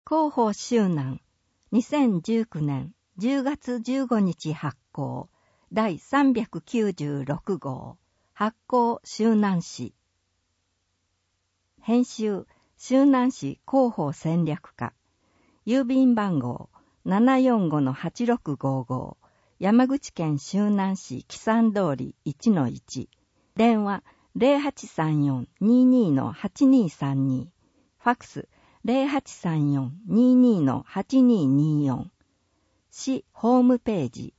広報周南2019年10月15日発行第396号発行周南市編集周南市広報戦略課郵便番号 745-8655 山口県周南市木山通り 1-1 電話 0834-22-8232 ファックス 0834-22-8224 市ホームページ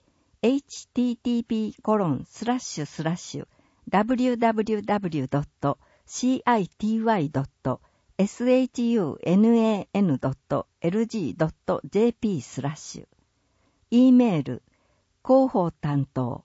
http://www.city-sunan.lg.jp/ E メール広報担当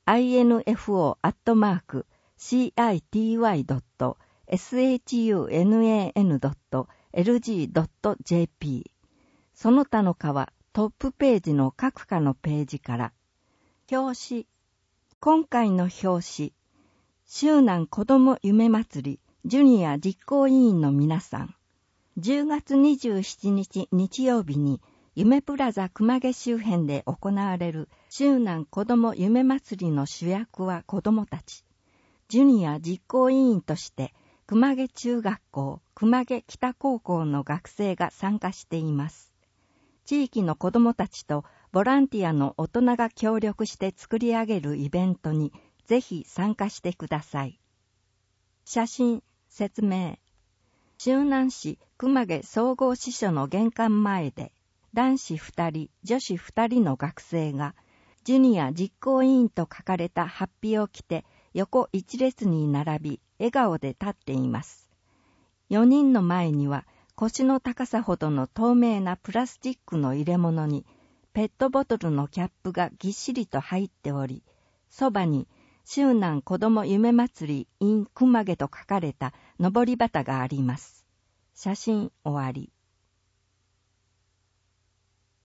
info@city-sunan.lg.jp その他の課はトップページの各課のページから表紙今回の表紙周南子ども夢祭りジュニア実行委員の皆さん10月27日日曜日に夢プラザ熊毛周辺で行われる周南子ども夢祭りの主役は子どもたち。ジュニア実行委員として熊毛中学校、熊毛北高校の学生が参加しています。地域の子どもたちとボランティアの大人が協力して作り上げるイベントにぜひ参加してください。写真、説明。周南市熊毛総合支所の玄関前で男子2人、女子2人の学生がジュニア実行委員と書かれたハッピーを着て横一列に並び笑顔で立っています。4人の前には腰の高さほどの透明なプラスチックの入れ物にペットボトルのキャップがぎっしりと入っており、そばに周南子ども夢祭り in 熊毛と書かれたのぼり旗があります。写真終わり。